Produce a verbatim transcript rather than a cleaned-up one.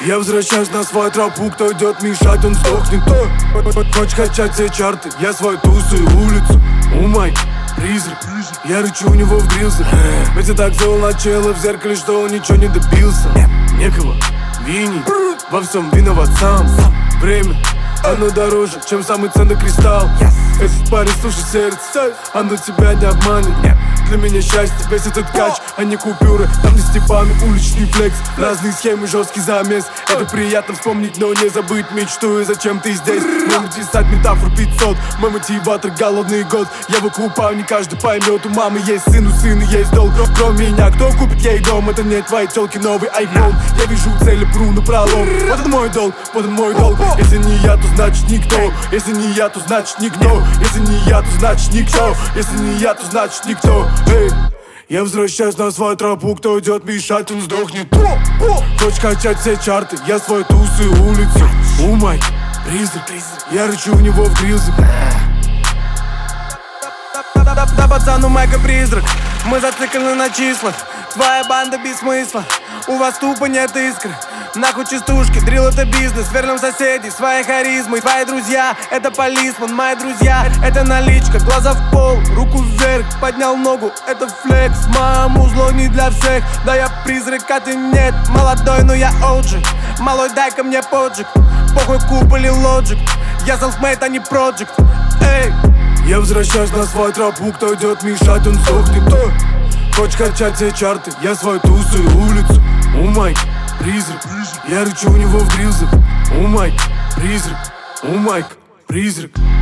Я возвращаюсь на свою тропу, кто идет мешать, он сдохнет. Хочешь качать все чарты, я свою тусу и улицу. У Майк, призрак, я рычу у него в грилзе. Ведь я так зол на чела в зеркале, что он ничего не добился. Некого винить, во всем виноват сам. Время, оно дороже, чем самый ценный кристалл. Этот парень, слушай сердце, оно тебя не обманет. Для меня счастье, весь этот кач, а не купюры. Там не Степаны, уличный флекс, разные схемы, жесткий замес. Это приятно вспомнить, но не забыть мечту. И зачем ты здесь? Мой писать метафор пятьсот. Мой мотиватор голодный год. Я выкупаю, не каждый поймет. У мамы есть сын, у сына есть долг. Кроме меня, кто купит ей дом? Это не твоей тёлки новый айфон. Я вижу цели, пру на пролом. Вот это мой долг, вот это мой долг. Если не я, то значит никто. Если не я, то значит никто. Если не я, то значит никто. Если не я, то значит никто. Эй, я возвращаюсь на свою тропу, кто идет мешать, он сдохнет. Хочешь качать все чарты, я свою тусу и улицу. У Майк, призрак, я рычу в него в грилзе. Да, пацан, у Майка призрак, мы зациклены на числах. Твоя банда без смысла, у вас тупо нет искры. Нахуй частушки, дрил это бизнес, сверлим соседей своей харизмой. Твои друзья, это полисман, мои друзья, это наличка. Глаза в пол, руку вверх, поднял ногу, это флекс. Маму зло не для всех, да я призрак, а ты нет. Молодой, но я оджи, малой, дай-ка мне поджиг. Похуй куб или лоджик, я self-made, а не проджект. Эй, я возвращаюсь на свою тропу, кто идет мешать, он сдохнет. Хочешь качать все чарты, я свою тусу и улицу. У Майк, призрак, я рычу у него в грилзе. У Майк, призрак, у Майк, призрак.